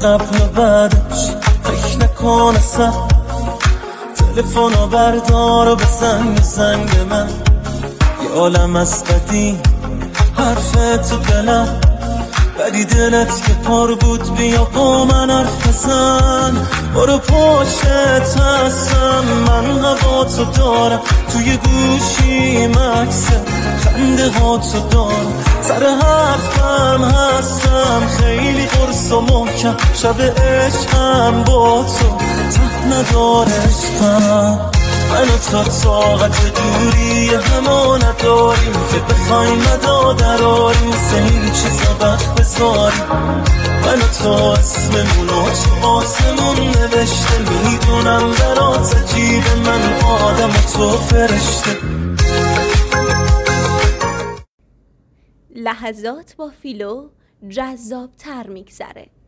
قبل و بعدش فکر نکن اصلا. تلفنو بردار و بزن به زنگ من، یه عالم از قدیم حرف تو دلم، ولی دلت که پر بود بیا با من حرف بزن. برو پشت هستم، من هوا تو دارم، توی گوشی مکسه خنده ها تو دارم، سر حرفم هستم خیلی قرص و محکم، شب عشقم با تو ته نداره عشقم. من و تو طاقت دوری همو نداریم که بخوایم مدادراریم، مثل این چیزا وقت بذاریم. من و تو اسممونو تو آسمون نوشته، میدونم برات عجیبه من آدم و تو فرشته. لحظات با فیلو جذاب تر میگذره.